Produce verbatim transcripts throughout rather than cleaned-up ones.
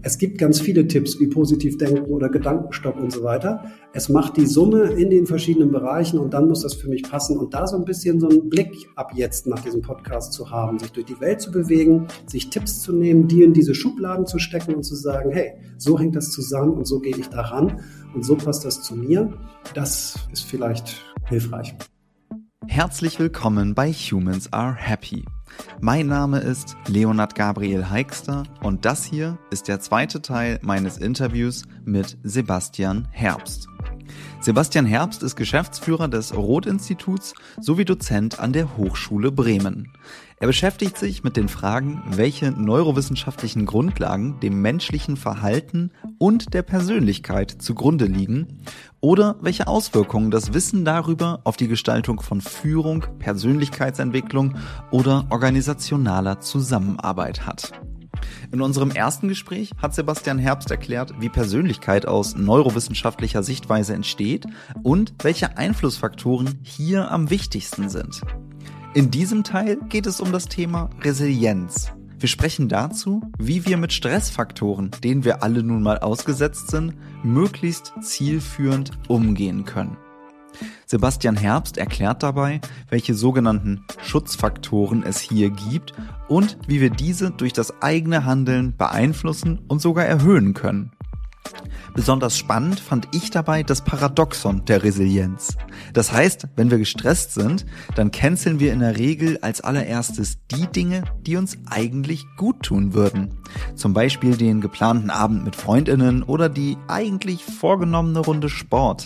Es gibt ganz viele Tipps wie positiv denken oder Gedankenstopp und so weiter. Es macht die Summe in den verschiedenen Bereichen und dann muss das für mich passen. Und da so ein bisschen so einen Blick ab jetzt nach diesem Podcast zu haben, sich durch die Welt zu bewegen, sich Tipps zu nehmen, die in diese Schubladen zu stecken und zu sagen, hey, so hängt das zusammen und so gehe ich daran und so passt das zu mir. Das ist vielleicht hilfreich. Herzlich willkommen bei Humans Are Happy. Mein Name ist Leonhard Gabriel Heikster und das hier ist der zweite Teil meines Interviews mit Sebastian Herbst. Sebastian Herbst ist Geschäftsführer des Roth-Instituts sowie Dozent an der Hochschule Bremen. Er beschäftigt sich mit den Fragen, welche neurowissenschaftlichen Grundlagen dem menschlichen Verhalten und der Persönlichkeit zugrunde liegen oder welche Auswirkungen das Wissen darüber auf die Gestaltung von Führung, Persönlichkeitsentwicklung oder organisationaler Zusammenarbeit hat. In unserem ersten Gespräch hat Sebastian Herbst erklärt, wie Persönlichkeit aus neurowissenschaftlicher Sichtweise entsteht und welche Einflussfaktoren hier am wichtigsten sind. In diesem Teil geht es um das Thema Resilienz. Wir sprechen dazu, wie wir mit Stressfaktoren, denen wir alle nun mal ausgesetzt sind, möglichst zielführend umgehen können. Sebastian Herbst erklärt dabei, welche sogenannten Schutzfaktoren es hier gibt und wie wir diese durch das eigene Handeln beeinflussen und sogar erhöhen können. Besonders spannend fand ich dabei das Paradoxon der Resilienz. Das heißt, wenn wir gestresst sind, dann canceln wir in der Regel als allererstes die Dinge, die uns eigentlich gut tun würden. Zum Beispiel den geplanten Abend mit FreundInnen oder die eigentlich vorgenommene Runde Sport.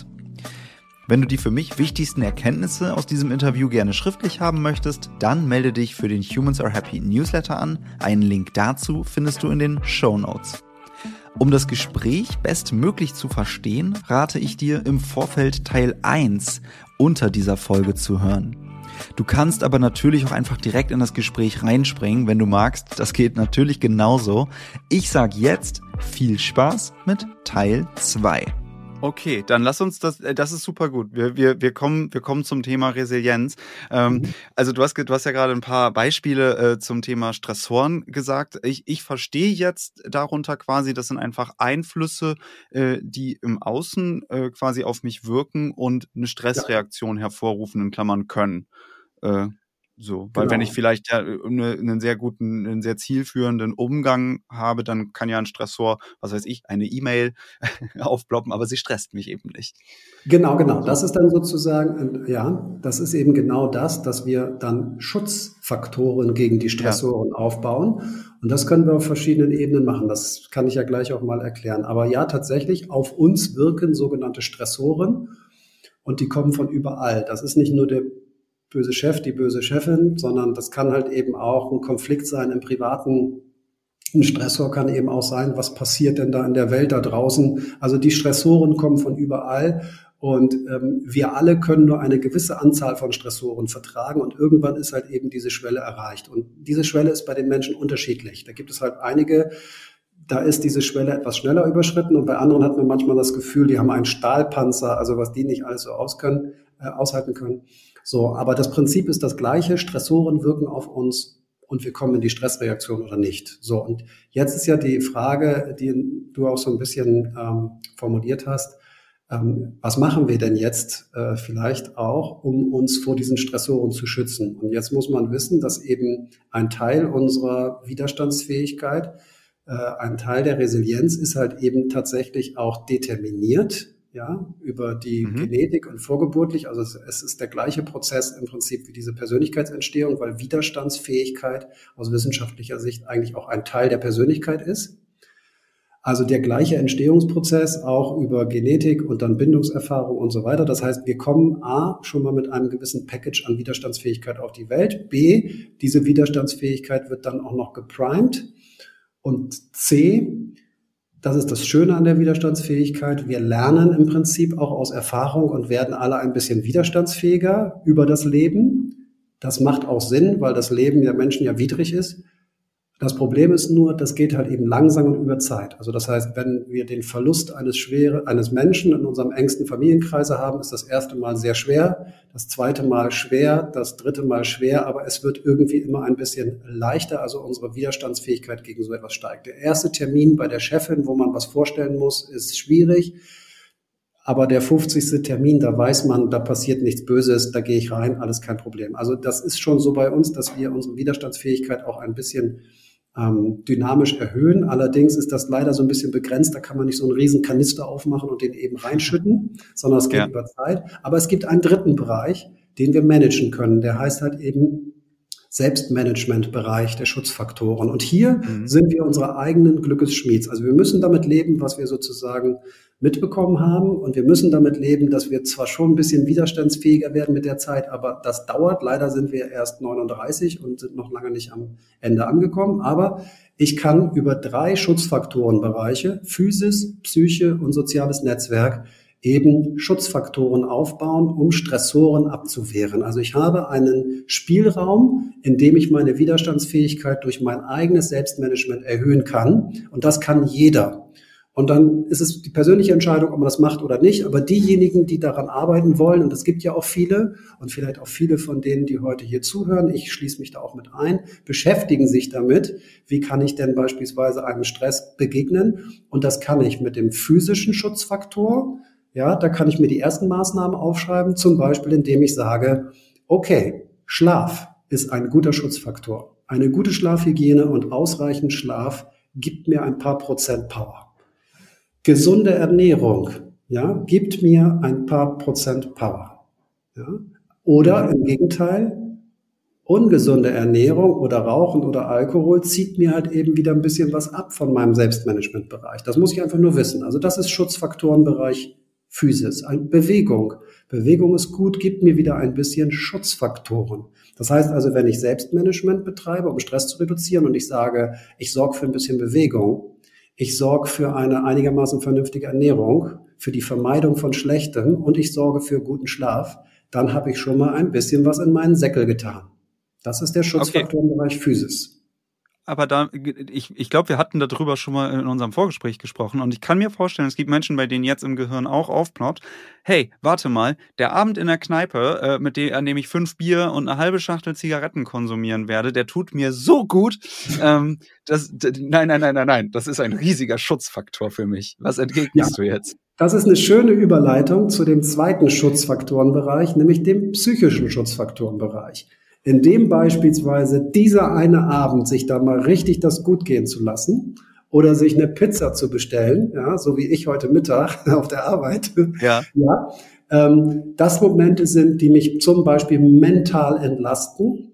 Wenn du die für mich wichtigsten Erkenntnisse aus diesem Interview gerne schriftlich haben möchtest, dann melde dich für den Humans Are Happy Newsletter an. Einen Link dazu findest du in den Shownotes. Um das Gespräch bestmöglich zu verstehen, rate ich dir im Vorfeld Teil eins unter dieser Folge zu hören. Du kannst aber natürlich auch einfach direkt in das Gespräch reinspringen, wenn du magst. Das geht natürlich genauso. Ich sag jetzt viel Spaß mit Teil zwei. Okay, dann lass uns das, das ist super gut. Wir, wir, wir kommen, wir kommen zum Thema Resilienz. Ähm, mhm. Also du hast, du hast ja gerade ein paar Beispiele äh, zum Thema Stressoren gesagt. Ich, ich verstehe jetzt darunter quasi, das sind einfach Einflüsse, äh, die im Außen äh, quasi auf mich wirken und eine Stressreaktion ja. hervorrufen, in Klammern können. Äh, So, weil genau. Wenn ich vielleicht ja eine, einen sehr guten, einen sehr zielführenden Umgang habe, dann kann ja ein Stressor, was weiß ich, eine E-Mail aufploppen, aber sie stresst mich eben nicht. Genau, genau. Das ist dann sozusagen, ja, das ist eben genau das, dass wir dann Schutzfaktoren gegen die Stressoren ja. aufbauen. Und das können wir auf verschiedenen Ebenen machen. Das kann ich ja gleich auch mal erklären. Aber ja, tatsächlich, auf uns wirken sogenannte Stressoren und die kommen von überall. Das ist nicht nur der böse Chef, die böse Chefin, sondern das kann halt eben auch ein Konflikt sein im Privaten. Ein Stressor kann eben auch sein, was passiert denn da in der Welt da draußen? Also die Stressoren kommen von überall und ähm, wir alle können nur eine gewisse Anzahl von Stressoren vertragen und irgendwann ist halt eben diese Schwelle erreicht. Und diese Schwelle ist bei den Menschen unterschiedlich. Da gibt es halt einige, da ist diese Schwelle etwas schneller überschritten und bei anderen hat man manchmal das Gefühl, die haben einen Stahlpanzer, also was die nicht alles so aus können, äh, aushalten können. So, aber das Prinzip ist das gleiche. Stressoren wirken auf uns und wir kommen in die Stressreaktion oder nicht. So, und jetzt ist ja die Frage, die du auch so ein bisschen ähm, formuliert hast. Ähm, was machen wir denn jetzt äh, vielleicht auch, um uns vor diesen Stressoren zu schützen? Und jetzt muss man wissen, dass eben ein Teil unserer Widerstandsfähigkeit, äh, ein Teil der Resilienz ist halt eben tatsächlich auch determiniert. Ja, über die mhm. Genetik und vorgeburtlich, also es, es ist der gleiche Prozess im Prinzip wie diese Persönlichkeitsentstehung, weil Widerstandsfähigkeit aus wissenschaftlicher Sicht eigentlich auch ein Teil der Persönlichkeit ist. Also der gleiche Entstehungsprozess auch über Genetik und dann Bindungserfahrung und so weiter. Das heißt, wir kommen A, schon mal mit einem gewissen Package an Widerstandsfähigkeit auf die Welt. B, diese Widerstandsfähigkeit wird dann auch noch geprimed. Und C, das ist das Schöne an der Widerstandsfähigkeit. Wir lernen im Prinzip auch aus Erfahrung und werden alle ein bisschen widerstandsfähiger über das Leben. Das macht auch Sinn, weil das Leben der Menschen ja widrig ist. Das Problem ist nur, das geht halt eben langsam und über Zeit. Also das heißt, wenn wir den Verlust eines schwere, eines Menschen in unserem engsten Familienkreise haben, ist das erste Mal sehr schwer, das zweite Mal schwer, das dritte Mal schwer, aber es wird irgendwie immer ein bisschen leichter, also unsere Widerstandsfähigkeit gegen so etwas steigt. Der erste Termin bei der Chefin, wo man was vorstellen muss, ist schwierig. Aber der fünfzigste Termin, da weiß man, da passiert nichts Böses, da gehe ich rein, alles kein Problem. Also das ist schon so bei uns, dass wir unsere Widerstandsfähigkeit auch ein bisschen ähm, dynamisch erhöhen. Allerdings ist das leider so ein bisschen begrenzt, da kann man nicht so einen riesen Kanister aufmachen und den eben reinschütten, sondern es geht ja über Zeit. Aber es gibt einen dritten Bereich, den wir managen können. Der heißt halt eben Selbstmanagement-Bereich der Schutzfaktoren. Und hier mhm. sind wir unsere eigenen Glückesschmieds. Also wir müssen damit leben, was wir sozusagen mitbekommen haben. Und wir müssen damit leben, dass wir zwar schon ein bisschen widerstandsfähiger werden mit der Zeit, aber das dauert. Leider sind wir erst neununddreißig und sind noch lange nicht am Ende angekommen. Aber ich kann über drei Schutzfaktorenbereiche, Physis, Psyche und soziales Netzwerk, eben Schutzfaktoren aufbauen, um Stressoren abzuwehren. Also ich habe einen Spielraum, in dem ich meine Widerstandsfähigkeit durch mein eigenes Selbstmanagement erhöhen kann. Und das kann jeder. Und dann ist es die persönliche Entscheidung, ob man das macht oder nicht. Aber diejenigen, die daran arbeiten wollen, und es gibt ja auch viele, und vielleicht auch viele von denen, die heute hier zuhören, ich schließe mich da auch mit ein, beschäftigen sich damit, wie kann ich denn beispielsweise einem Stress begegnen? Und das kann ich mit dem physischen Schutzfaktor. Ja, da kann ich mir die ersten Maßnahmen aufschreiben, zum Beispiel, indem ich sage, okay, Schlaf ist ein guter Schutzfaktor. Eine gute Schlafhygiene und ausreichend Schlaf gibt mir ein paar Prozent Power. Gesunde Ernährung, ja, gibt mir ein paar Prozent Power. Ja? Oder im Gegenteil, ungesunde Ernährung oder Rauchen oder Alkohol zieht mir halt eben wieder ein bisschen was ab von meinem Selbstmanagementbereich. Das muss ich einfach nur wissen. Also das ist Schutzfaktorenbereich Physis, Bewegung. Bewegung ist gut, gibt mir wieder ein bisschen Schutzfaktoren. Das heißt also, wenn ich Selbstmanagement betreibe, um Stress zu reduzieren und ich sage, ich sorge für ein bisschen Bewegung, ich sorge für eine einigermaßen vernünftige Ernährung, für die Vermeidung von Schlechtem und ich sorge für guten Schlaf, dann habe ich schon mal ein bisschen was in meinen Säckel getan. Das ist der Schutzfaktorenbereich okay. Physis. Aber da, ich, ich glaube, wir hatten darüber schon mal in unserem Vorgespräch gesprochen und ich kann mir vorstellen, es gibt Menschen, bei denen jetzt im Gehirn auch aufploppt, hey, warte mal, der Abend in der Kneipe, äh, mit dem, an dem ich fünf Bier und eine halbe Schachtel Zigaretten konsumieren werde, der tut mir so gut, ähm, das, d- nein, nein, nein, nein, nein, das ist ein riesiger Schutzfaktor für mich. Was entgegnest ja. du jetzt? Das ist eine schöne Überleitung zu dem zweiten Schutzfaktorenbereich, nämlich dem psychischen Schutzfaktorenbereich. In dem beispielsweise dieser eine Abend sich da mal richtig das gut gehen zu lassen oder sich eine Pizza zu bestellen, ja, so wie ich heute Mittag auf der Arbeit, ja, ja ähm, das Momente sind, die mich zum Beispiel mental entlasten,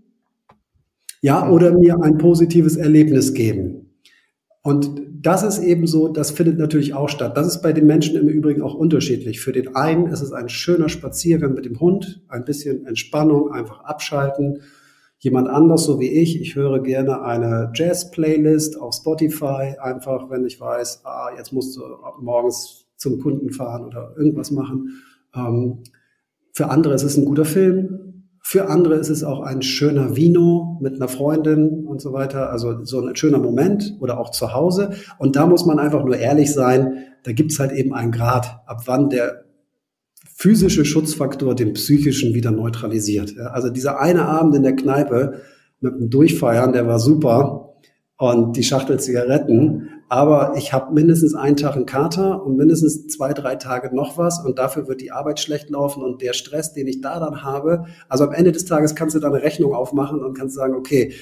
ja, oder mir ein positives Erlebnis geben. Und das ist eben so, das findet natürlich auch statt. Das ist bei den Menschen im Übrigen auch unterschiedlich. Für den einen ist es ein schöner Spaziergang mit dem Hund, ein bisschen Entspannung, einfach abschalten. Jemand anders, so wie ich, ich höre gerne eine Jazz-Playlist auf Spotify, einfach wenn ich weiß, ah, jetzt musst du morgens zum Kunden fahren oder irgendwas machen. Ähm, für andere ist es ein guter Film. Für andere ist es auch ein schöner Vino mit einer Freundin und so weiter, also so ein schöner Moment oder auch zu Hause. Und da muss man einfach nur ehrlich sein, da gibt's halt eben einen Grad, ab wann der physische Schutzfaktor den psychischen wieder neutralisiert. Ja, also dieser eine Abend in der Kneipe mit dem Durchfeiern, der war super und die Schachtel Zigaretten, aber ich habe mindestens einen Tag einen Kater und mindestens zwei, drei Tage noch was und dafür wird die Arbeit schlecht laufen und der Stress, den ich da dann habe, also am Ende des Tages kannst du da eine Rechnung aufmachen und kannst sagen, okay,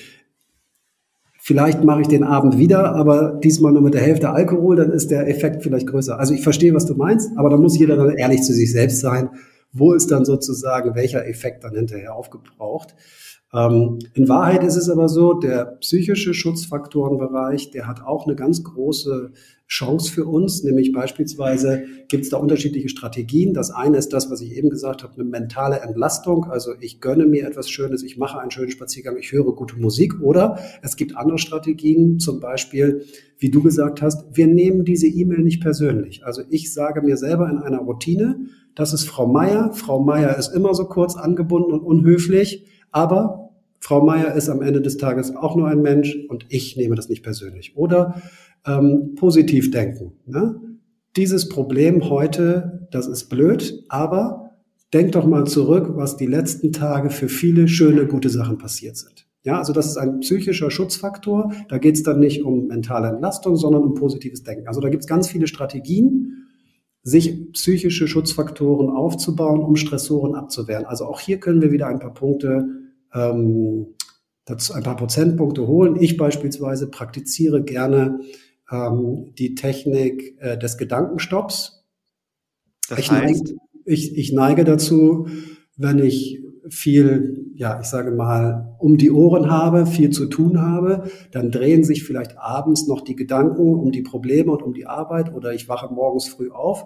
vielleicht mache ich den Abend wieder, aber diesmal nur mit der Hälfte Alkohol, dann ist der Effekt vielleicht größer. Also ich verstehe, was du meinst, aber da muss jeder dann ehrlich zu sich selbst sein. Wo ist dann sozusagen welcher Effekt dann hinterher aufgebraucht? Ähm, in Wahrheit ist es aber so, der psychische Schutzfaktorenbereich, der hat auch eine ganz große Chance für uns, nämlich beispielsweise gibt es da unterschiedliche Strategien. Das eine ist das, was ich eben gesagt habe, eine mentale Entlastung. Also ich gönne mir etwas Schönes, ich mache einen schönen Spaziergang, ich höre gute Musik. Oder es gibt andere Strategien, zum Beispiel, wie du gesagt hast, wir nehmen diese E-Mail nicht persönlich. Also ich sage mir selber in einer Routine, das ist Frau Meier. Frau Meier ist immer so kurz angebunden und unhöflich, aber Frau Meier ist am Ende des Tages auch nur ein Mensch und ich nehme das nicht persönlich. Oder ähm, positiv denken. Ne? Dieses Problem heute, das ist blöd, aber denk doch mal zurück, was die letzten Tage für viele schöne, gute Sachen passiert sind. Ja, also das ist ein psychischer Schutzfaktor. Da geht es dann nicht um mentale Entlastung, sondern um positives Denken. Also da gibt es ganz viele Strategien, sich psychische Schutzfaktoren aufzubauen, um Stressoren abzuwehren. Also auch hier können wir wieder ein paar Punkte, ähm, dazu ein paar Prozentpunkte holen. Ich beispielsweise praktiziere gerne ähm, die Technik äh, des Gedankenstopps. Das ich, heißt? neige, ich, ich neige dazu, wenn ich viel, ja, ich sage mal, um die Ohren habe, viel zu tun habe, dann drehen sich vielleicht abends noch die Gedanken um die Probleme und um die Arbeit oder ich wache morgens früh auf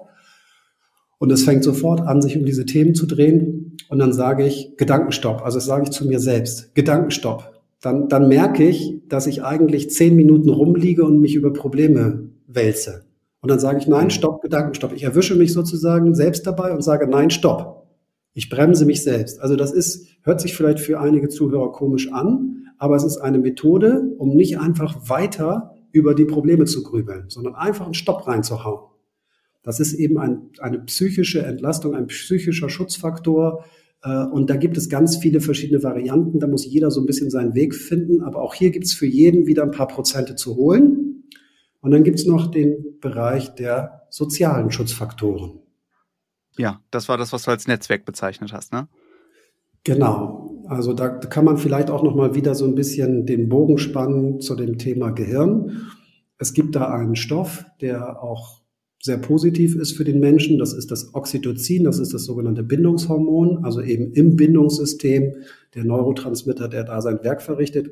und es fängt sofort an, sich um diese Themen zu drehen und dann sage ich Gedankenstopp, also das sage ich zu mir selbst, Gedankenstopp. Dann, dann merke ich, dass ich eigentlich zehn Minuten rumliege und mich über Probleme wälze. Und dann sage ich, nein, stopp, Gedankenstopp. Ich erwische mich sozusagen selbst dabei und sage, nein, stopp. Ich bremse mich selbst. Also das ist, hört sich vielleicht für einige Zuhörer komisch an, aber es ist eine Methode, um nicht einfach weiter über die Probleme zu grübeln, sondern einfach einen Stopp reinzuhauen. Das ist eben ein, eine psychische Entlastung, ein psychischer Schutzfaktor. Und da gibt es ganz viele verschiedene Varianten. Da muss jeder so ein bisschen seinen Weg finden. Aber auch hier gibt es für jeden wieder ein paar Prozente zu holen. Und dann gibt es noch den Bereich der sozialen Schutzfaktoren. Ja, das war das, was du als Netzwerk bezeichnet hast, ne? Genau. Also da kann man vielleicht auch noch mal wieder so ein bisschen den Bogen spannen zu dem Thema Gehirn. Es gibt da einen Stoff, der auch sehr positiv ist für den Menschen. Das ist das Oxytocin, das ist das sogenannte Bindungshormon, also eben im Bindungssystem der Neurotransmitter, der da sein Werk verrichtet.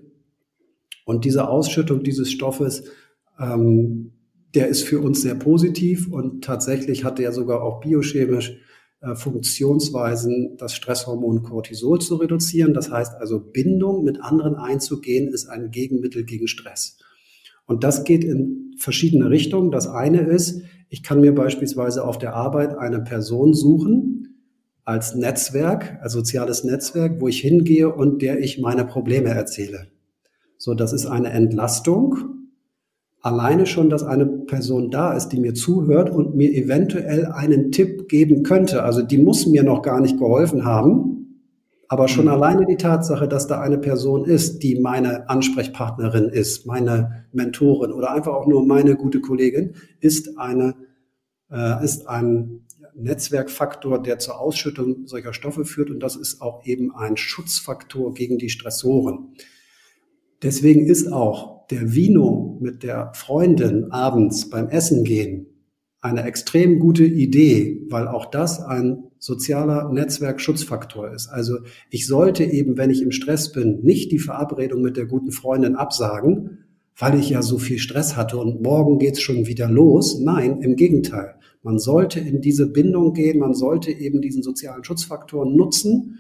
Und diese Ausschüttung dieses Stoffes, ähm, der ist für uns sehr positiv und tatsächlich hat er sogar auch biochemisch äh, Funktionsweisen, das Stresshormon Cortisol zu reduzieren. Das heißt also, Bindung mit anderen einzugehen, ist ein Gegenmittel gegen Stress. Und das geht in verschiedene Richtungen. Das eine ist, ich kann mir beispielsweise auf der Arbeit eine Person suchen als Netzwerk, als soziales Netzwerk, wo ich hingehe und der ich meine Probleme erzähle. So, das ist eine Entlastung. Alleine schon, dass eine Person da ist, die mir zuhört und mir eventuell einen Tipp geben könnte. Also die muss mir noch gar nicht geholfen haben, aber schon mhm. alleine die Tatsache, dass da eine Person ist, die meine Ansprechpartnerin ist, meine Mentorin oder einfach auch nur meine gute Kollegin, ist eine, äh, ist ein Netzwerkfaktor, der zur Ausschüttung solcher Stoffe führt und das ist auch eben ein Schutzfaktor gegen die Stressoren. Deswegen ist auch der Vino mit der Freundin abends beim Essen gehen eine extrem gute Idee, weil auch das ein sozialer Netzwerkschutzfaktor ist. Also ich sollte eben, wenn ich im Stress bin, nicht die Verabredung mit der guten Freundin absagen, weil ich ja so viel Stress hatte und morgen geht's schon wieder los. Nein, im Gegenteil. Man sollte in diese Bindung gehen, man sollte eben diesen sozialen Schutzfaktor nutzen,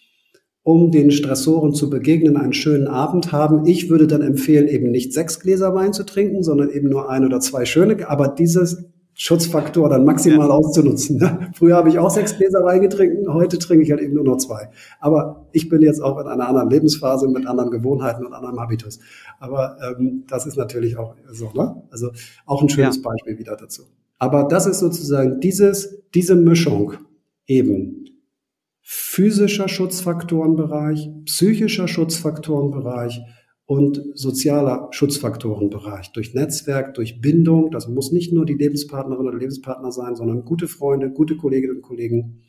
um den Stressoren zu begegnen, einen schönen Abend haben. Ich würde dann empfehlen, eben nicht sechs Gläser Wein zu trinken, sondern eben nur ein oder zwei schöne, aber dieses Schutzfaktor dann maximal ja. auszunutzen. Früher habe ich auch sechs Gläser Wein getrunken, heute trinke ich halt eben nur noch zwei. Aber ich bin jetzt auch in einer anderen Lebensphase mit anderen Gewohnheiten und anderem Habitus. Aber ähm, das ist natürlich auch so, ne? Also auch ein schönes ja. Beispiel wieder dazu. Aber das ist sozusagen dieses, diese Mischung eben physischer Schutzfaktorenbereich, psychischer Schutzfaktorenbereich und sozialer Schutzfaktorenbereich. Durch Netzwerk, durch Bindung, das muss nicht nur die Lebenspartnerin oder Lebenspartner sein, sondern gute Freunde, gute Kolleginnen und Kollegen.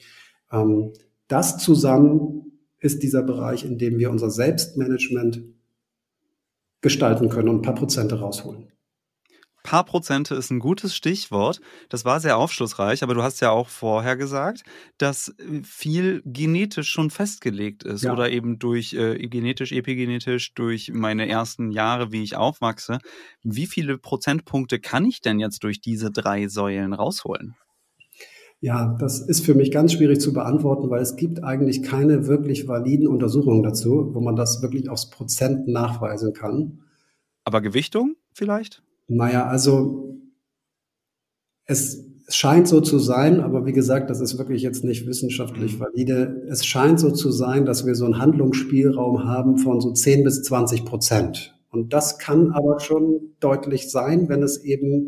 Das zusammen ist dieser Bereich, in dem wir unser Selbstmanagement gestalten können und ein paar Prozente rausholen. Paar Prozente ist ein gutes Stichwort. Das war sehr aufschlussreich, aber du hast ja auch vorher gesagt, dass viel genetisch schon festgelegt ist ja. oder eben durch äh, genetisch, epigenetisch, durch meine ersten Jahre, wie ich aufwachse. Wie viele Prozentpunkte kann ich denn jetzt durch diese drei Säulen rausholen? Ja, das ist für mich ganz schwierig zu beantworten, weil es gibt eigentlich keine wirklich validen Untersuchungen dazu, wo man das wirklich aufs Prozent nachweisen kann. Aber Gewichtung vielleicht? Naja, also es, es scheint so zu sein, aber wie gesagt, das ist wirklich jetzt nicht wissenschaftlich Mhm. valide. Es scheint so zu sein, dass wir so einen Handlungsspielraum haben von so zehn bis zwanzig Prozent. Und das kann aber schon deutlich sein, wenn es eben,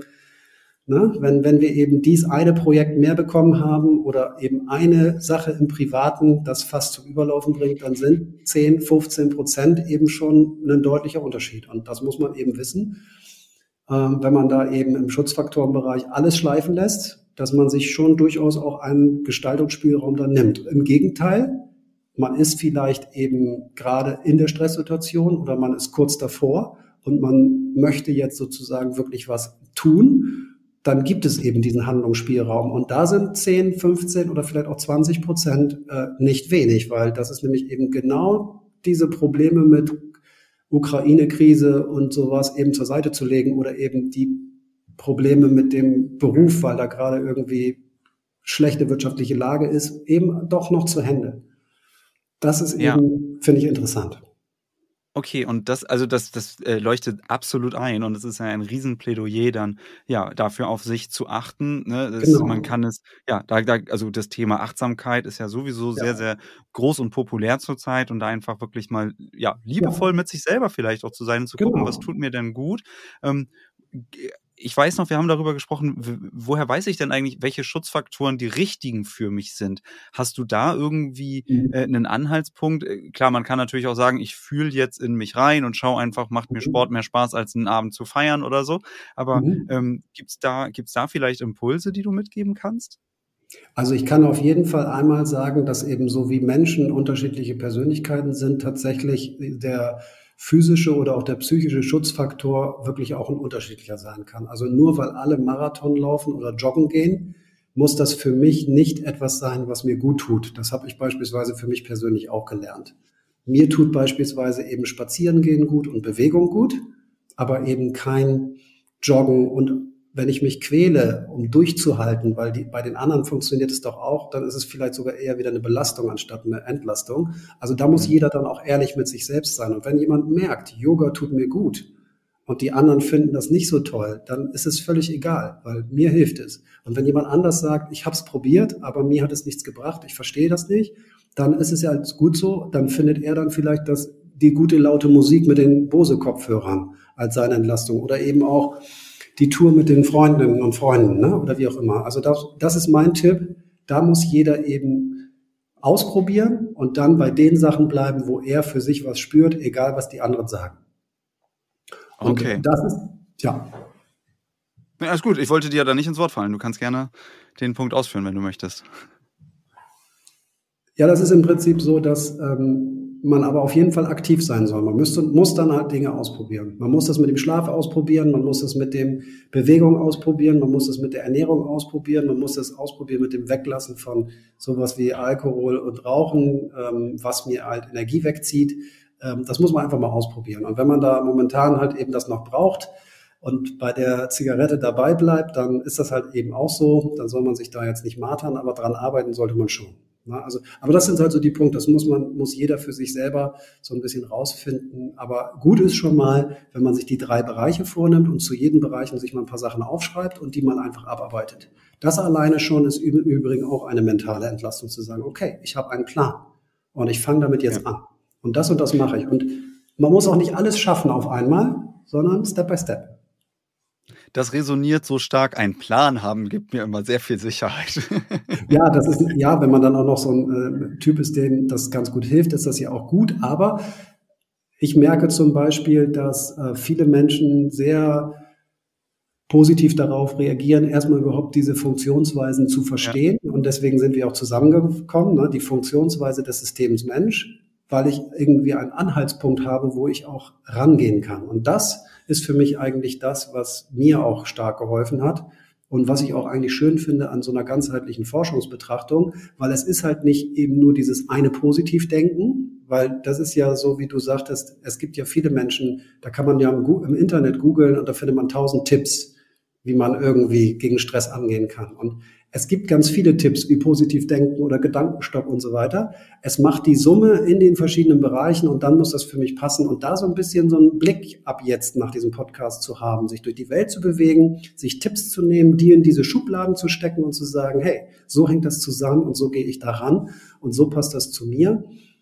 ne, wenn, wenn wir eben dies eine Projekt mehr bekommen haben oder eben eine Sache im Privaten, das fast zum Überlaufen bringt, dann sind zehn, fünfzehn Prozent eben schon ein deutlicher Unterschied. Und das muss man eben wissen, ähm, wenn man da eben im Schutzfaktorenbereich alles schleifen lässt, dass man sich schon durchaus auch einen Gestaltungsspielraum dann nimmt. Im Gegenteil, man ist vielleicht eben gerade in der Stresssituation oder man ist kurz davor und man möchte jetzt sozusagen wirklich was tun, dann gibt es eben diesen Handlungsspielraum. Und da sind zehn, fünfzehn oder vielleicht auch zwanzig Prozent äh, nicht wenig, weil das ist nämlich eben genau diese Probleme mit Ukraine-Krise und sowas eben zur Seite zu legen oder eben die Probleme mit dem Beruf, weil da gerade irgendwie schlechte wirtschaftliche Lage ist, eben doch noch zu handeln. Das ist Ja. eben, finde ich, interessant. Okay, und das, also das, das äh, leuchtet absolut ein und es ist ja ein Riesenplädoyer dann, ja, dafür auf sich zu achten, ne? Das, Genau. man kann es, ja, da, da, also das Thema Achtsamkeit ist ja sowieso Ja. sehr, sehr groß und populär zurzeit und da einfach wirklich mal, ja, liebevoll Ja. mit sich selber vielleicht auch zu sein und zu Genau. gucken, was tut mir denn gut. Ähm, g- ich weiß noch, wir haben darüber gesprochen, w- woher weiß ich denn eigentlich, welche Schutzfaktoren die richtigen für mich sind? Hast du da irgendwie Mhm. äh, einen Anhaltspunkt? Äh, Klar, man kann natürlich auch sagen, ich fühle jetzt in mich rein und schaue einfach, macht mir Sport mehr Spaß, als einen Abend zu feiern oder so. Aber Mhm. ähm, gibt's da, gibt's da vielleicht Impulse, die du mitgeben kannst? Also ich kann auf jeden Fall einmal sagen, dass eben so wie Menschen unterschiedliche Persönlichkeiten sind, tatsächlich der physische oder auch der psychische Schutzfaktor wirklich auch ein unterschiedlicher sein kann. Also nur weil alle Marathon laufen oder joggen gehen, muss das für mich nicht etwas sein, was mir gut tut. Das habe ich beispielsweise für mich persönlich auch gelernt. Mir tut beispielsweise eben Spazierengehen gut und Bewegung gut, aber eben kein Joggen. Und wenn ich mich quäle, um durchzuhalten, weil die, bei den anderen funktioniert es doch auch, dann ist es vielleicht sogar eher wieder eine Belastung anstatt eine Entlastung. Also da muss Mhm. jeder dann auch ehrlich mit sich selbst sein. Und wenn jemand merkt, Yoga tut mir gut und die anderen finden das nicht so toll, dann ist es völlig egal, weil mir hilft es. Und wenn jemand anders sagt, ich habe es probiert, aber mir hat es nichts gebracht, ich verstehe das nicht, dann ist es ja gut so, dann findet er dann vielleicht das, die gute laute Musik mit den Bose-Kopfhörern als seine Entlastung oder eben auch die Tour mit den Freundinnen und Freunden, ne? Oder wie auch immer. Also das, das ist mein Tipp. Da muss jeder eben ausprobieren und dann bei den Sachen bleiben, wo er für sich was spürt, egal was die anderen sagen. Und Okay. das ist, ja. Ja, ist gut. Ich wollte dir da nicht ins Wort fallen. Du kannst gerne den Punkt ausführen, wenn du möchtest. Ja, das ist im Prinzip so, dass ähm, man aber auf jeden Fall aktiv sein soll. Man müsste, muss dann halt Dinge ausprobieren. Man muss das mit dem Schlaf ausprobieren, man muss das mit dem Bewegung ausprobieren, man muss das mit der Ernährung ausprobieren, man muss das ausprobieren mit dem Weglassen von sowas wie Alkohol und Rauchen, ähm, was mir halt Energie wegzieht. Ähm, das muss man einfach mal ausprobieren. Und wenn man da momentan halt eben das noch braucht und bei der Zigarette dabei bleibt, dann ist das halt eben auch so. Dann soll man sich da jetzt nicht martern, aber dran arbeiten sollte man schon. Na, also, aber das sind halt so die Punkte, das muss man, muss jeder für sich selber so ein bisschen rausfinden. Aber gut ist schon mal, wenn man sich die drei Bereiche vornimmt und zu jedem Bereich sich mal ein paar Sachen aufschreibt und die man einfach abarbeitet. Das alleine schon ist im Übrigen auch eine mentale Entlastung, zu sagen, okay, ich habe einen Plan und ich fange damit jetzt Ja. an. Und das und das mache ich. Und man muss auch nicht alles schaffen auf einmal, sondern Step by Step. Das resoniert so stark. Ein Plan haben gibt mir immer sehr viel Sicherheit. Ja, das ist, ja, wenn man dann auch noch so ein äh, Typ ist, dem das ganz gut hilft, ist das ja auch gut. Aber ich merke zum Beispiel, dass äh, viele Menschen sehr positiv darauf reagieren, erstmal überhaupt diese Funktionsweisen zu verstehen. Ja. Und deswegen sind wir auch zusammengekommen, ne? Die Funktionsweise des Systems Mensch, weil ich irgendwie einen Anhaltspunkt habe, wo ich auch rangehen kann. Und das ist für mich eigentlich das, was mir auch stark geholfen hat und was ich auch eigentlich schön finde an so einer ganzheitlichen Forschungsbetrachtung, weil es ist halt nicht eben nur dieses eine Positivdenken, weil das ist ja so, wie du sagtest, es gibt ja viele Menschen, da kann man ja im Internet googeln und da findet man tausend Tipps, wie man irgendwie gegen Stress angehen kann. Und Es gibt ganz viele Tipps wie positiv denken oder Gedankenstopp und so weiter. Es macht die Summe in den verschiedenen Bereichen und dann muss das für mich passen. Und da so ein bisschen so einen Blick ab jetzt nach diesem Podcast zu haben, sich durch die Welt zu bewegen, sich Tipps zu nehmen, die in diese Schubladen zu stecken und zu sagen, hey, so hängt das zusammen und so gehe ich daran und so passt das zu mir.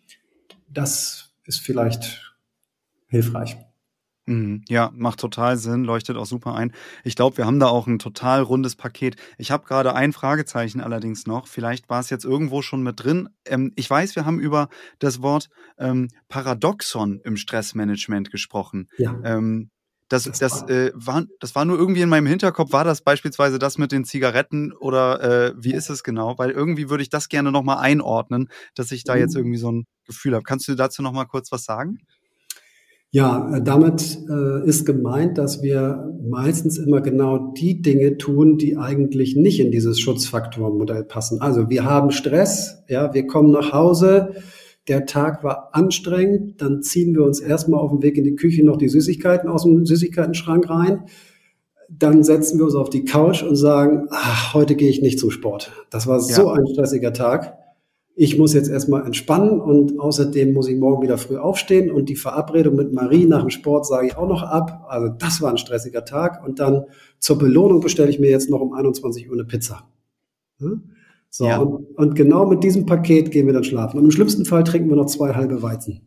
Das ist vielleicht hilfreich. Ja, macht total Sinn, leuchtet auch super ein. Ich glaube, wir haben da auch ein total rundes Paket. Ich habe gerade ein Fragezeichen allerdings noch. Vielleicht war es jetzt irgendwo schon mit drin. Ähm, ich weiß, wir haben über das Wort ähm, Paradoxon im Stressmanagement gesprochen. Ja. Ähm, das, Das das, war- äh, war, das war nur irgendwie in meinem Hinterkopf. War das beispielsweise das mit den Zigaretten oder äh, wie ist es genau? Weil irgendwie würde ich das gerne nochmal einordnen, dass ich da jetzt irgendwie so ein Gefühl habe. Kannst du dazu nochmal kurz was sagen? Ja, äh, damit äh, ist gemeint, dass wir meistens immer genau die Dinge tun, die eigentlich nicht in dieses Schutzfaktormodell passen. Also wir haben Stress, ja, wir kommen nach Hause, der Tag war anstrengend, dann ziehen wir uns erstmal auf dem Weg in die Küche noch die Süßigkeiten aus dem Süßigkeitenschrank rein. Dann setzen wir uns auf die Couch und sagen, ach, heute gehe ich nicht zum Sport. Das war so Ja. ein stressiger Tag. Ich muss jetzt erstmal entspannen und außerdem muss ich morgen wieder früh aufstehen und die Verabredung mit Marie nach dem Sport sage ich auch noch ab. Also das war ein stressiger Tag und dann zur Belohnung bestelle ich mir jetzt noch um einundzwanzig Uhr eine Pizza. Hm? So, Ja. und, und genau mit diesem Paket gehen wir dann schlafen. Und im schlimmsten Fall trinken wir noch zwei halbe Weizen.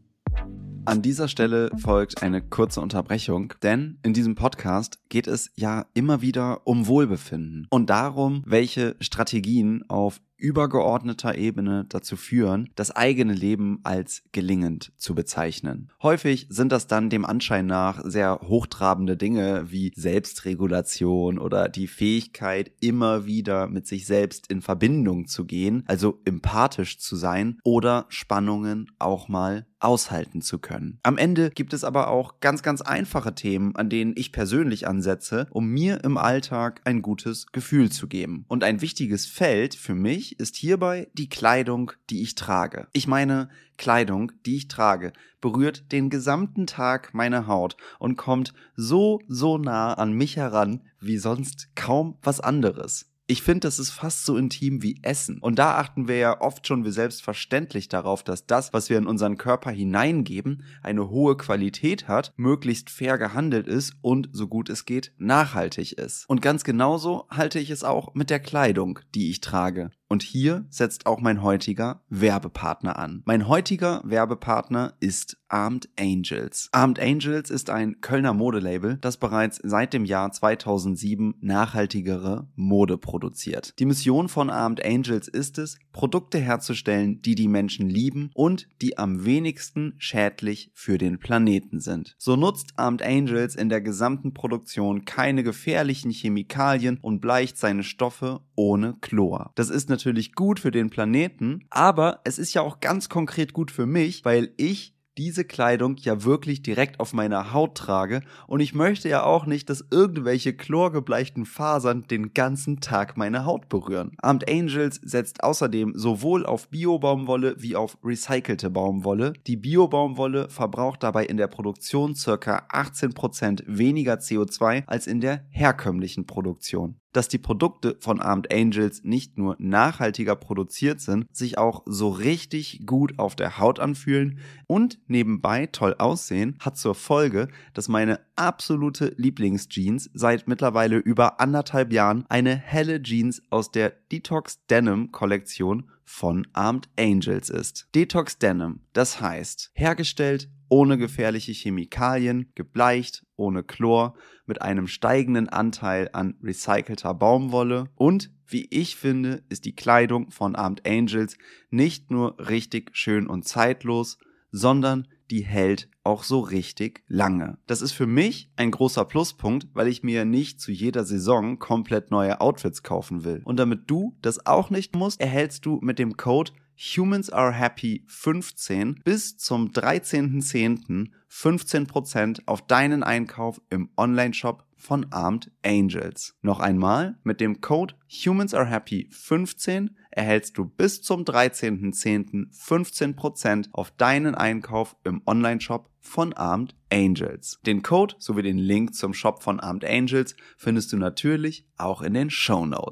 An dieser Stelle folgt eine kurze Unterbrechung, denn in diesem Podcast geht es ja immer wieder um Wohlbefinden und darum, welche Strategien auf übergeordneter Ebene dazu führen, das eigene Leben als gelingend zu bezeichnen. Häufig sind das dann dem Anschein nach sehr hochtrabende Dinge wie Selbstregulation oder die Fähigkeit, immer wieder mit sich selbst in Verbindung zu gehen, also empathisch zu sein oder Spannungen auch mal aushalten zu können. Am Ende gibt es aber auch ganz, ganz einfache Themen, an denen ich persönlich ansetze, um mir im Alltag ein gutes Gefühl zu geben. Und ein wichtiges Feld für mich ist hierbei die Kleidung, die ich trage. Ich meine, Kleidung, die ich trage, berührt den gesamten Tag meine Haut und kommt so, so nah an mich heran wie sonst kaum was anderes. Ich finde, das ist fast so intim wie Essen. Und da achten wir ja oft schon wie selbstverständlich darauf, dass das, was wir in unseren Körper hineingeben, eine hohe Qualität hat, möglichst fair gehandelt ist und, so gut es geht, nachhaltig ist. Und ganz genauso halte ich es auch mit der Kleidung, die ich trage. Und hier setzt auch mein heutiger Werbepartner an. Mein heutiger Werbepartner ist Armed Angels. Armed Angels ist ein Kölner Modelabel, das bereits seit dem Jahr zweitausendsieben nachhaltigere Mode produziert. Die Mission von Armed Angels ist es, Produkte herzustellen, die die Menschen lieben und die am wenigsten schädlich für den Planeten sind. So nutzt Armed Angels in der gesamten Produktion keine gefährlichen Chemikalien und bleicht seine Stoffe ohne Chlor. Das ist natürlich gut für den Planeten, aber es ist ja auch ganz konkret gut für mich, weil ich diese Kleidung ja wirklich direkt auf meiner Haut trage und ich möchte ja auch nicht, dass irgendwelche chlorgebleichten Fasern den ganzen Tag meine Haut berühren. Armed Angels setzt außerdem sowohl auf Bio-Baumwolle wie auf recycelte Baumwolle. Die Bio-Baumwolle verbraucht dabei in der Produktion ca. achtzehn Prozent weniger C O zwei als in der herkömmlichen Produktion. Dass die Produkte von Armed Angels nicht nur nachhaltiger produziert sind, sich auch so richtig gut auf der Haut anfühlen und nebenbei toll aussehen, hat zur Folge, dass meine absolute Lieblingsjeans seit mittlerweile über anderthalb Jahren eine helle Jeans aus der Detox Denim Kollektion von Armed Angels ist. Detox Denim, das heißt, hergestellt ohne gefährliche Chemikalien, gebleicht, ohne Chlor, mit einem steigenden Anteil an recycelter Baumwolle und, wie ich finde, ist die Kleidung von Armed Angels nicht nur richtig schön und zeitlos, sondern die hält auch so richtig lange. Das ist für mich ein großer Pluspunkt, weil ich mir nicht zu jeder Saison komplett neue Outfits kaufen will. Und damit du das auch nicht musst, erhältst du mit dem Code Humans Are Happy fünfzehn bis zum dreizehnten zehnten fünfzehn Prozent auf deinen Einkauf im Online-Shop von Armed Angels. Noch einmal, mit dem Code Humans Are Happy fünfzehn erhältst du bis zum dreizehnten zehnten fünfzehn Prozent auf deinen Einkauf im Online-Shop von Armed Angels. Den Code sowie den Link zum Shop von Armed Angels findest du natürlich auch in den Shownotes.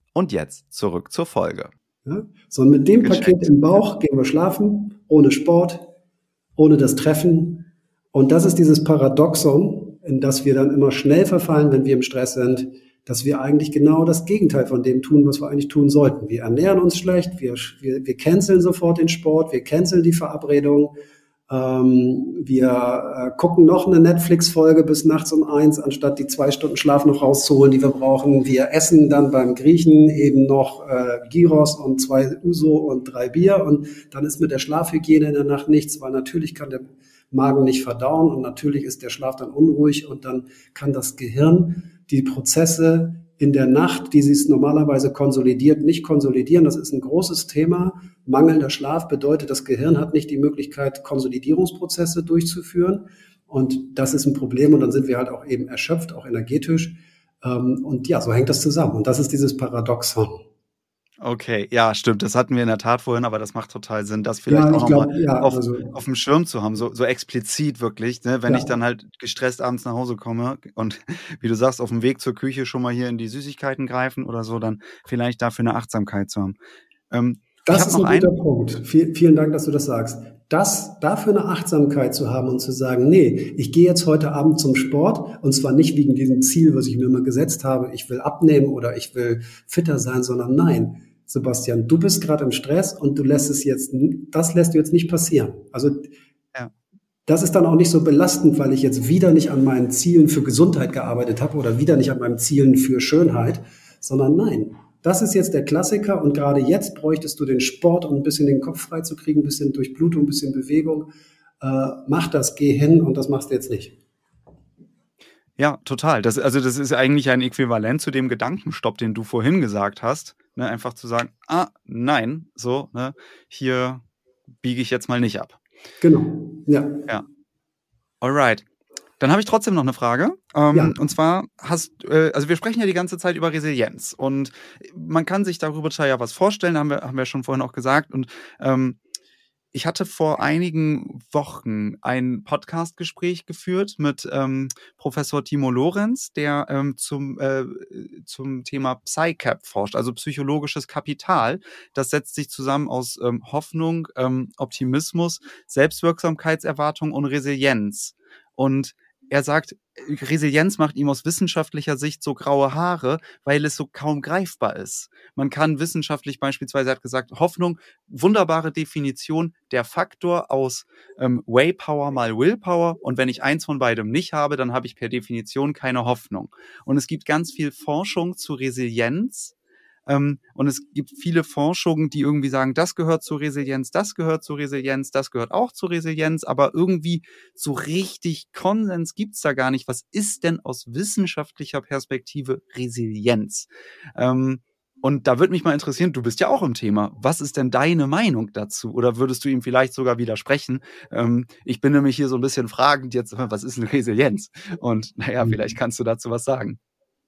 Und jetzt zurück zur Folge. Ja? So, und mit dem Geschenkt. Paket im Bauch gehen wir schlafen, ohne Sport, ohne das Treffen. Und das ist dieses Paradoxon, in das wir dann immer schnell verfallen, wenn wir im Stress sind, dass wir eigentlich genau das Gegenteil von dem tun, was wir eigentlich tun sollten. Wir ernähren uns schlecht, wir, wir, wir canceln sofort den Sport, wir canceln die Verabredung, ähm, wir äh, gucken noch eine Netflix-Folge bis nachts um eins, anstatt die zwei Stunden Schlaf noch rauszuholen, die wir brauchen. Wir essen dann beim Griechen eben noch äh, Gyros und zwei Uso und drei Bier und dann ist mit der Schlafhygiene in der Nacht nichts, weil natürlich kann der Magen nicht verdauen und natürlich ist der Schlaf dann unruhig und dann kann das Gehirn die Prozesse in der Nacht, die sich normalerweise konsolidiert, nicht konsolidieren. Das ist ein großes Thema. Mangelnder Schlaf bedeutet, das Gehirn hat nicht die Möglichkeit, Konsolidierungsprozesse durchzuführen. Und das ist ein Problem. Und dann sind wir halt auch eben erschöpft, auch energetisch. Und ja, so hängt das zusammen. Und das ist dieses Paradoxon. Okay, ja, stimmt. Das hatten wir in der Tat vorhin, aber das macht total Sinn, das vielleicht Ja, auch ich glaub, nochmal ja, auf, also, auf dem Schirm zu haben, so, so explizit wirklich, ne? Wenn Ja. ich dann halt gestresst abends nach Hause komme und wie du sagst, auf dem Weg zur Küche schon mal hier in die Süßigkeiten greifen oder so, dann vielleicht dafür eine Achtsamkeit zu haben. Ähm, ich Das hab ist noch ein guter einen, Punkt. Viel, vielen Dank, dass du das sagst. Das, dafür eine Achtsamkeit zu haben und zu sagen, nee, ich gehe jetzt heute Abend zum Sport und zwar nicht wegen diesem Ziel, was ich mir immer gesetzt habe, ich will abnehmen oder ich will fitter sein, sondern nein, Sebastian, du bist gerade im Stress und du lässt es jetzt, das lässt du jetzt nicht passieren. Also Ja. das ist dann auch nicht so belastend, weil ich jetzt wieder nicht an meinen Zielen für Gesundheit gearbeitet habe oder wieder nicht an meinen Zielen für Schönheit, sondern nein, das ist jetzt der Klassiker und gerade jetzt bräuchtest du den Sport, um ein bisschen den Kopf frei zu kriegen, ein bisschen Durchblutung, ein bisschen Bewegung. Äh, mach das, geh hin und das machst du jetzt nicht. Ja, total. Das, also das ist eigentlich ein Äquivalent zu dem Gedankenstopp, den du vorhin gesagt hast. Ne? Einfach zu sagen, ah, nein, so, ne? Hier biege ich jetzt mal nicht ab. Genau, ja. Ja. Alright. Dann habe ich trotzdem noch eine Frage. Ähm, Ja. Und zwar hast, äh, also wir sprechen ja die ganze Zeit über Resilienz und man kann sich darüber ja was vorstellen, haben wir, haben wir schon vorhin auch gesagt. Und ähm, ich hatte vor einigen Wochen ein Podcast-Gespräch geführt mit ähm, Professor Timo Lorenz, der ähm, zum, äh, zum Thema PsyCap forscht, also psychologisches Kapital. Das setzt sich zusammen aus ähm, Hoffnung, ähm, Optimismus, Selbstwirksamkeitserwartung und Resilienz. Und er sagt, Resilienz macht ihm aus wissenschaftlicher Sicht so graue Haare, weil es so kaum greifbar ist. Man kann wissenschaftlich beispielsweise, er hat gesagt, Hoffnung, wunderbare Definition, der Faktor aus ähm, Waypower mal Willpower und wenn ich eins von beidem nicht habe, dann habe ich per Definition keine Hoffnung. Und es gibt ganz viel Forschung zu Resilienz. Ähm, und es gibt viele Forschungen, die irgendwie sagen, das gehört zur Resilienz, das gehört zur Resilienz, das gehört auch zur Resilienz, aber irgendwie so richtig Konsens gibt's da gar nicht. Was ist denn aus wissenschaftlicher Perspektive Resilienz? Ähm, und da würde mich mal interessieren, du bist ja auch im Thema. Was ist denn deine Meinung dazu? Oder würdest du ihm vielleicht sogar widersprechen? Ähm, ich bin nämlich hier so ein bisschen fragend jetzt, was ist eine Resilienz? Und naja, vielleicht kannst du dazu was sagen.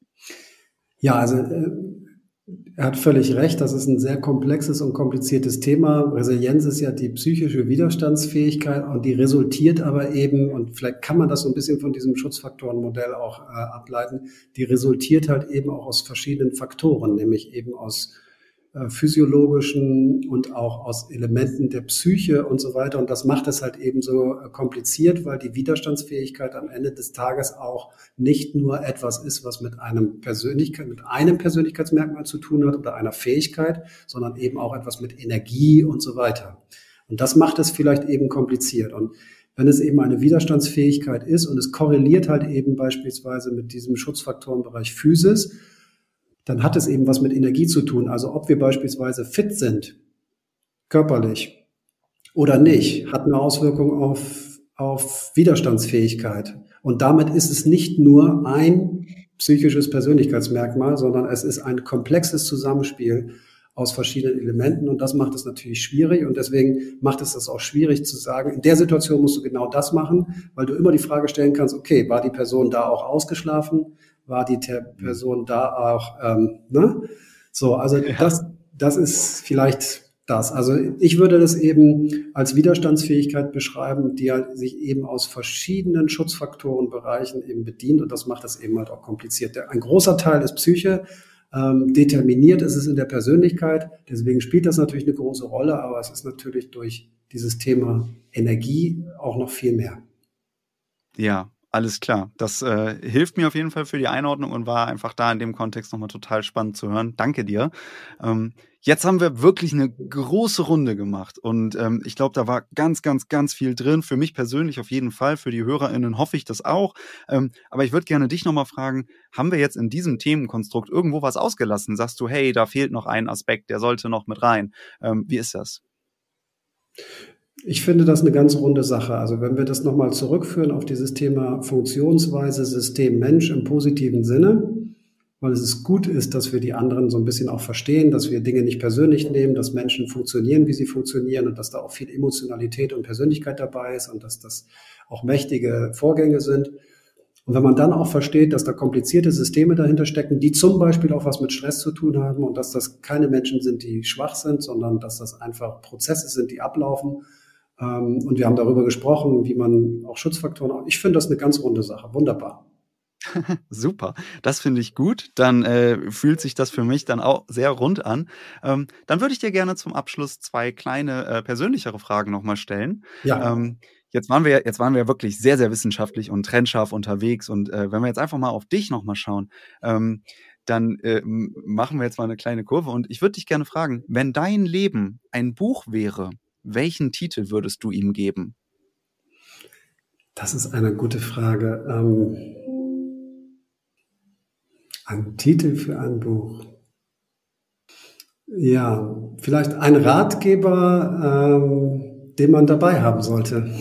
Ja, also äh, er hat völlig recht, das ist ein sehr komplexes und kompliziertes Thema. Resilienz ist ja die psychische Widerstandsfähigkeit und die resultiert aber eben, und vielleicht kann man das so ein bisschen von diesem Schutzfaktorenmodell auch äh, ableiten, die resultiert halt eben auch aus verschiedenen Faktoren, nämlich eben aus äh, physiologischen und auch aus Elementen der Psyche und so weiter. Und das macht es halt eben so äh, kompliziert, weil die Widerstandsfähigkeit am Ende des Tages auch nicht nur etwas ist, was mit einem Persönlichkeit, mit einem Persönlichkeitsmerkmal zu tun hat oder einer Fähigkeit, sondern eben auch etwas mit Energie und so weiter. Und das macht es vielleicht eben kompliziert. Und wenn es eben eine Widerstandsfähigkeit ist und es korreliert halt eben beispielsweise mit diesem Schutzfaktorenbereich Physis, dann hat es eben was mit Energie zu tun. Also ob wir beispielsweise fit sind, körperlich oder nicht, hat eine Auswirkung auf, auf Widerstandsfähigkeit. Und damit ist es nicht nur ein psychisches Persönlichkeitsmerkmal, sondern es ist ein komplexes Zusammenspiel aus verschiedenen Elementen. Und das macht es natürlich schwierig. Und deswegen macht es das auch schwierig zu sagen, in der Situation musst du genau das machen, weil du immer die Frage stellen kannst, okay, war die Person da auch ausgeschlafen? War die Person da auch, ähm, ne? So, also ja. das, das ist vielleicht das. Also ich würde das eben als Widerstandsfähigkeit beschreiben, die halt sich eben aus verschiedenen Schutzfaktorenbereichen eben bedient und das macht das eben halt auch kompliziert. Ein großer Teil ist Psyche, Ähm, determiniert ist es in der Persönlichkeit, deswegen spielt das natürlich eine große Rolle, aber es ist natürlich durch dieses Thema Energie auch noch viel mehr. Ja, alles klar. Das äh, hilft mir auf jeden Fall für die Einordnung und war einfach da in dem Kontext nochmal total spannend zu hören. Danke dir. Ähm, jetzt haben wir wirklich eine große Runde gemacht und ähm, ich glaube, da war ganz, ganz, ganz viel drin. Für mich persönlich auf jeden Fall, für die HörerInnen hoffe ich das auch. Ähm, aber ich würde gerne dich nochmal fragen, haben wir jetzt in diesem Themenkonstrukt irgendwo was ausgelassen? Sagst du, hey, da fehlt noch ein Aspekt, der sollte noch mit rein. Ähm, wie ist das? Ich finde das eine ganz runde Sache. Also wenn wir das nochmal zurückführen auf dieses Thema Funktionsweise, System, Mensch im positiven Sinne, weil es gut ist, dass wir die anderen so ein bisschen auch verstehen, dass wir Dinge nicht persönlich nehmen, dass Menschen funktionieren, wie sie funktionieren und dass da auch viel Emotionalität und Persönlichkeit dabei ist und dass das auch mächtige Vorgänge sind. Und wenn man dann auch versteht, dass da komplizierte Systeme dahinter stecken, die zum Beispiel auch was mit Stress zu tun haben und dass das keine Menschen sind, die schwach sind, sondern dass das einfach Prozesse sind, die ablaufen. Und wir haben darüber gesprochen, wie man auch Schutzfaktoren, ich finde das eine ganz runde Sache, wunderbar. Super, das finde ich gut. Dann äh, fühlt sich das für mich dann auch sehr rund an. Ähm, dann würde ich dir gerne zum Abschluss zwei kleine äh, persönlichere Fragen nochmal stellen. Ja. Ähm, jetzt waren wir, jetzt waren wir wirklich sehr, sehr wissenschaftlich und trennscharf unterwegs. Und äh, wenn wir jetzt einfach mal auf dich nochmal schauen, ähm, dann äh, machen wir jetzt mal eine kleine Kurve. Und ich würde dich gerne fragen, wenn dein Leben ein Buch wäre, welchen Titel würdest du ihm geben? Das ist eine gute Frage. Ähm, ein Titel für ein Buch. Ja, vielleicht ein Ratgeber, ähm, den man dabei haben sollte.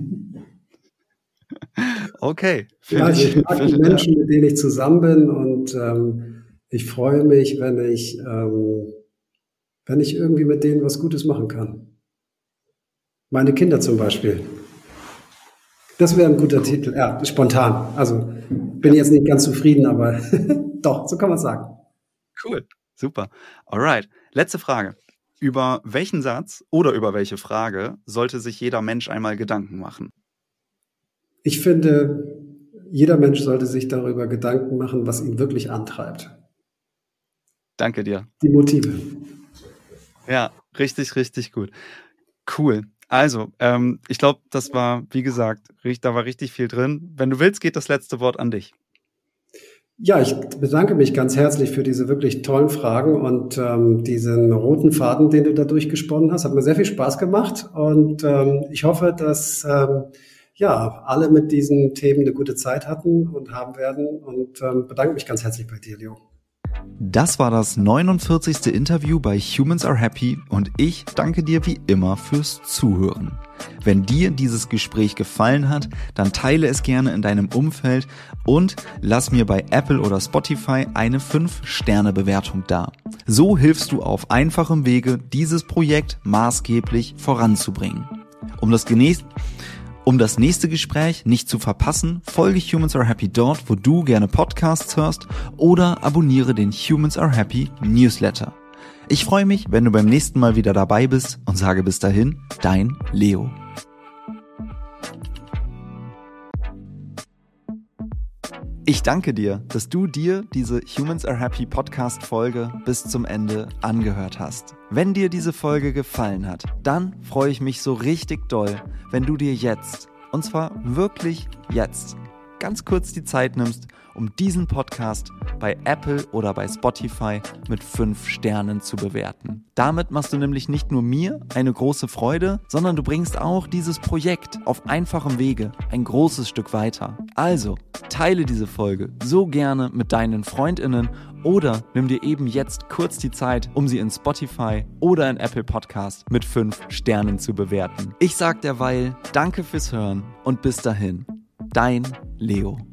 Okay. Also ich mag die Menschen, mit denen ich zusammen bin und ähm, ich freue mich, wenn ich, ähm, wenn ich irgendwie mit denen was Gutes machen kann. Meine Kinder zum Beispiel. Das wäre ein guter Titel. Ja, spontan. Also bin jetzt nicht ganz zufrieden, aber doch, so kann man sagen. Cool, super. Alright, letzte Frage. Über welchen Satz oder über welche Frage sollte sich jeder Mensch einmal Gedanken machen? Ich finde, jeder Mensch sollte sich darüber Gedanken machen, was ihn wirklich antreibt. Danke dir. Die Motive. Ja, richtig, richtig gut. Cool. Also, ähm, ich glaube, das war, wie gesagt, da war richtig viel drin. Wenn du willst, geht das letzte Wort an dich. Ja, ich bedanke mich ganz herzlich für diese wirklich tollen Fragen und ähm, diesen roten Faden, den du da durchgesponnen hast. Hat mir sehr viel Spaß gemacht und ähm, ich hoffe, dass ähm, ja alle mit diesen Themen eine gute Zeit hatten und haben werden und ähm, bedanke mich ganz herzlich bei dir, Leo. Das war das neunundvierzigste Interview bei Humans Are Happy und ich danke dir wie immer fürs Zuhören. Wenn dir dieses Gespräch gefallen hat, dann teile es gerne in deinem Umfeld und lass mir bei Apple oder Spotify eine fünf Sterne Bewertung da. So hilfst du auf einfachem Wege, dieses Projekt maßgeblich voranzubringen. Um das genächst Um das nächste Gespräch nicht zu verpassen, folge Humans Are Happy dort, wo du gerne Podcasts hörst oder abonniere den Humans Are Happy Newsletter. Ich freue mich, wenn du beim nächsten Mal wieder dabei bist und sage bis dahin, dein Leo. Ich danke dir, dass du dir diese Humans Are Happy Podcast-Folge bis zum Ende angehört hast. Wenn dir diese Folge gefallen hat, dann freue ich mich so richtig doll, wenn du dir jetzt, und zwar wirklich jetzt, ganz kurz die Zeit nimmst, um diesen Podcast bei Apple oder bei Spotify mit fünf Sternen zu bewerten. Damit machst du nämlich nicht nur mir eine große Freude, sondern du bringst auch dieses Projekt auf einfachem Wege ein großes Stück weiter. Also, teile diese Folge so gerne mit deinen FreundInnen oder nimm dir eben jetzt kurz die Zeit, um sie in Spotify oder in Apple Podcast mit fünf Sternen zu bewerten. Ich sag derweil Danke fürs Hören und bis dahin, dein Leo.